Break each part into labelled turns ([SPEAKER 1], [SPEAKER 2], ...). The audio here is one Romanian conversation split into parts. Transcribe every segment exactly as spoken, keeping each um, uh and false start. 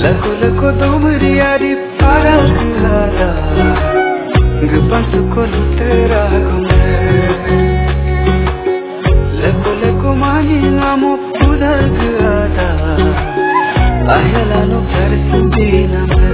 [SPEAKER 1] Lagu lagu domri ari para lada, gepas ko lutera gome. Lagu lagu mani ngamo pura gada, ayala no jar sundina me.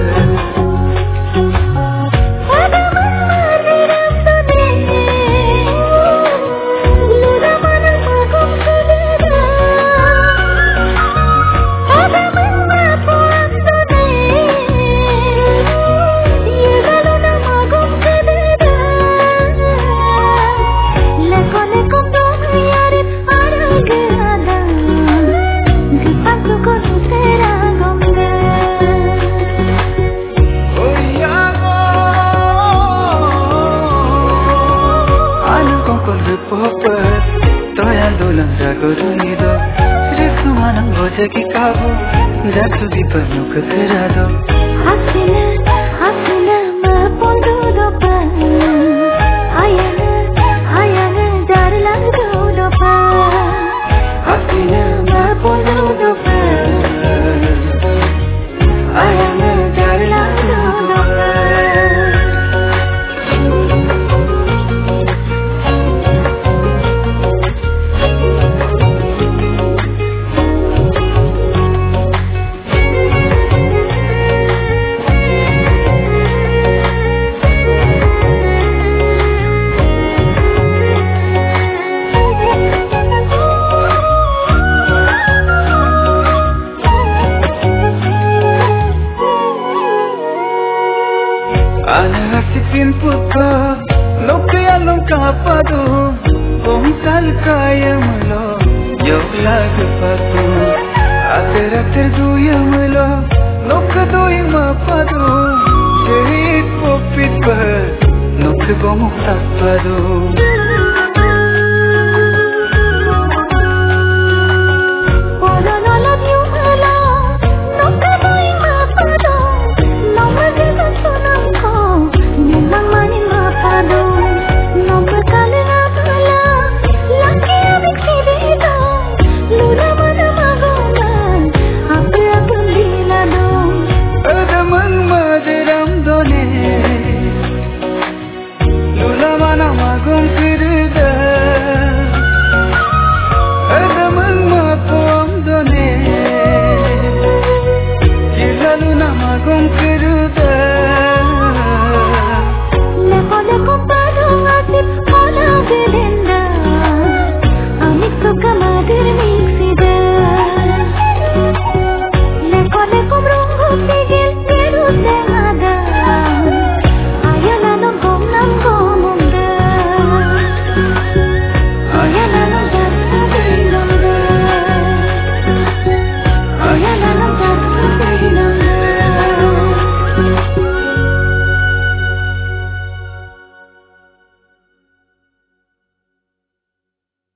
[SPEAKER 1] Toya dolan jago ruido, resumanang boja ki kabu, jaksu di penuh keterado.
[SPEAKER 2] Hasina, hasina mapondo dopa, hayana, hayana darlan dopa.
[SPEAKER 1] Hasina mapondo dopa, hayana darlan dopa. Ana sipin puto, lo kaya long kapado, kung tal kaya mo yo lag pato, ater ater duya mo lo kadoy mapado, jehit popit pa, no kagomok tapado.